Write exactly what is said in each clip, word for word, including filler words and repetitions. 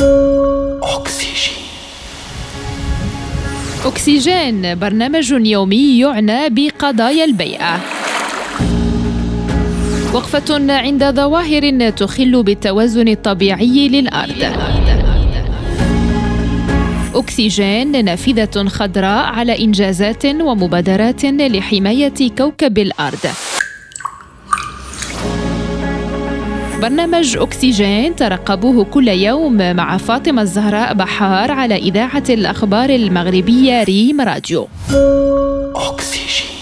أكسجين. أكسجين برنامج يومي يعنى بقضايا البيئة. وقفة عند ظواهر تخل بالتوازن الطبيعي للأرض. أكسجين نافذة خضراء على إنجازات ومبادرات لحماية كوكب الأرض. برنامج أكسجين ترقبوه كل يوم مع فاطمة الزهراء بحار على إذاعة الأخبار المغربية ريم راديو. أكسجين.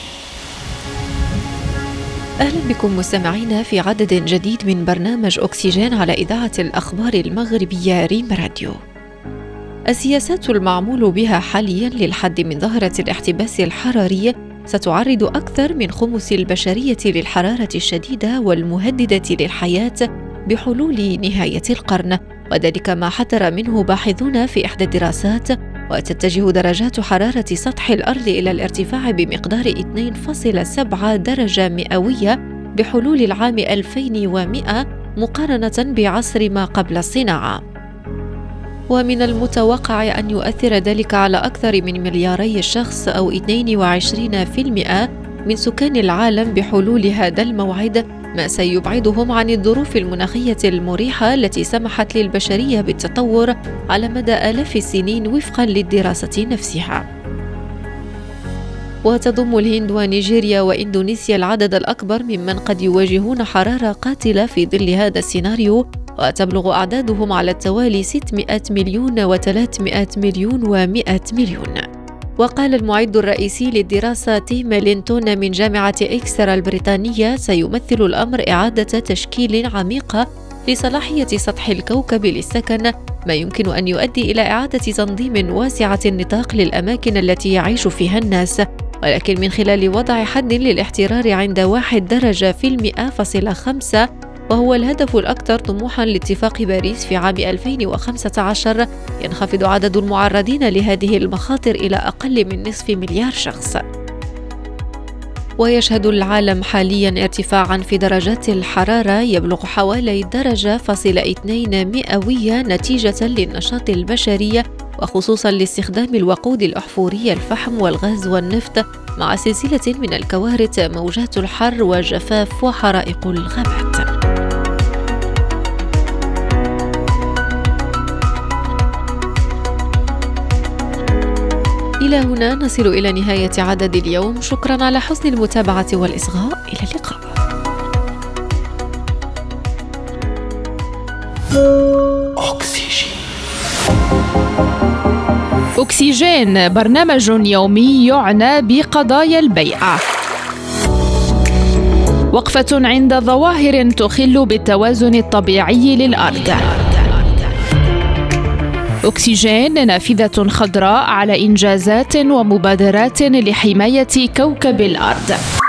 أهلا بكم مستمعينا في عدد جديد من برنامج أكسجين على إذاعة الأخبار المغربية ريم راديو. السياسات المعمول بها حاليا للحد من ظاهرة الاحتباس الحراري ستعرض أكثر من خمس البشرية للحرارة الشديدة والمهددة للحياة بحلول نهاية القرن، وذلك ما حذر منه باحثون في إحدى الدراسات. وتتجه درجات حرارة سطح الأرض إلى الارتفاع بمقدار اثنين فاصلة سبعة درجة مئوية بحلول العام ألفين ومئة مقارنة بعصر ما قبل الصناعة. ومن المتوقع أن يؤثر ذلك على أكثر من ملياري شخص أو اثنين وعشرين بالمئة من سكان العالم بحلول هذا الموعد، ما سيبعدهم عن الظروف المناخية المريحة التي سمحت للبشرية بالتطور على مدى آلاف السنين وفقاً للدراسة نفسها. وتضم الهند ونيجيريا وإندونيسيا العدد الأكبر ممن قد يواجهون حرارة قاتلة في ظل هذا السيناريو، وتبلغ أعدادهم على التوالي ستمائة مليون وثلاثمائة مليون ومائة مليون. وقال المعد الرئيسي للدراسة تيم لينتون من جامعة إكسترا البريطانية: سيمثل الأمر إعادة تشكيل عميقة لصلاحية سطح الكوكب للسكن، ما يمكن أن يؤدي إلى إعادة تنظيم واسعة النطاق للأماكن التي يعيش فيها الناس، ولكن من خلال وضع حد للاحترار عند واحد درجة في المئة فاصلة خمسة، وهو الهدف الأكثر طموحاً لاتفاق باريس في عام ألفين وخمسة عشر. ينخفض عدد المعرضين لهذه المخاطر إلى أقل من نصف مليار شخص. ويشهد العالم حالياً ارتفاعاً في درجات الحرارة يبلغ حوالي درجة فاصلة اثنين مئوية نتيجة للنشاط البشري، وخصوصاً لاستخدام الوقود الأحفوري الفحم والغاز والنفط، مع سلسلة من الكوارث، موجات الحر وجفاف وحرائق الغابات. إلى هنا نصل إلى نهاية عدد اليوم. شكرا على حسن المتابعة والإصغاء. إلى اللقاء. أكسجين. أكسجين برنامج يومي يعنى بقضايا البيئة. وقفة عند ظواهر تخل بالتوازن الطبيعي للأرض. أكسجين نافذة خضراء على إنجازات ومبادرات لحماية كوكب الأرض.